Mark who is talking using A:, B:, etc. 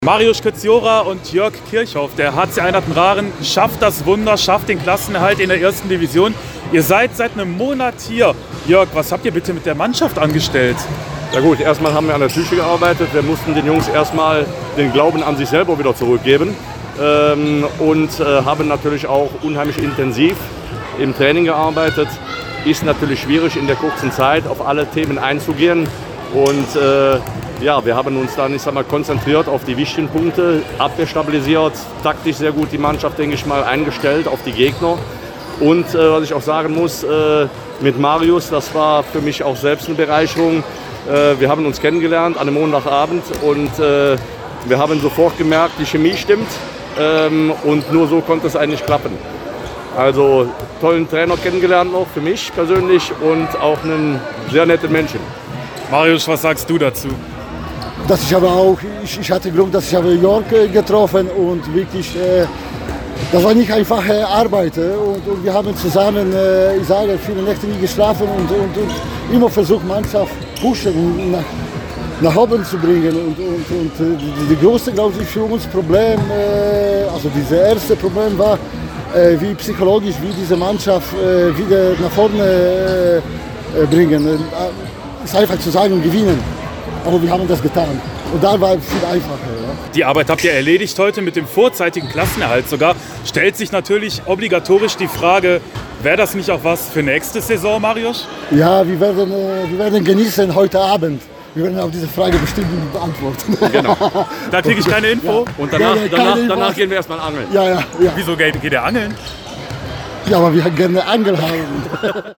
A: Mariusz Kötziora und Jörg Kirchhoff, der HC Einheiten Rahren, schafft das Wunder, schafft den Klassenerhalt in der ersten Division. Ihr seid seit einem Monat hier. Jörg, was habt ihr bitte mit der Mannschaft angestellt?
B: Ja gut, erstmal haben wir an der Psyche gearbeitet. Wir mussten den Jungs erstmal den Glauben an sich selber wieder zurückgeben und haben natürlich auch unheimlich intensiv im Training gearbeitet. Ist natürlich schwierig in der kurzen Zeit auf alle Themen einzugehen und ja, wir haben uns dann, konzentriert auf die wichtigen Punkte, Abwehr stabilisiert, taktisch sehr gut die Mannschaft, denke ich mal, eingestellt auf die Gegner. Und was ich auch sagen muss, mit Marius, das war für mich auch selbst eine Bereicherung. Wir haben uns kennengelernt an einem Montagabend und wir haben sofort gemerkt, die Chemie stimmt und nur so konnte es eigentlich klappen. Also tollen Trainer kennengelernt noch für mich persönlich und auch einen sehr netten Menschen.
A: Mariusz, was sagst du dazu?
C: Ich hatte Glück, dass ich habe Jörg getroffen und wirklich, das war nicht einfache Arbeit und wir haben zusammen, ich sage, viele Nächte nie geschlafen und immer versucht, Mannschaft pushen, nach oben zu bringen und die größte, glaube ich, für uns Problem, also dieses erste Problem war, wie psychologisch, wie diese Mannschaft wieder nach vorne bringen. Ist einfach zu sagen, gewinnen. Aber wir haben das getan. Und da war es viel einfacher. Ja.
A: Die Arbeit habt ihr erledigt heute mit dem vorzeitigen Klassenerhalt sogar. Stellt sich natürlich obligatorisch die Frage, wäre das nicht auch was für nächste Saison, Mariusz?
C: Ja, wir werden genießen heute Abend. Wir werden auf diese Frage bestimmt beantworten.
B: Genau.
A: Da kriege ich keine Info.
B: Ja. Und danach gehen wir erstmal angeln.
C: Ja.
A: Wieso geht ihr angeln?
C: Ja, aber wir gerne Angel haben.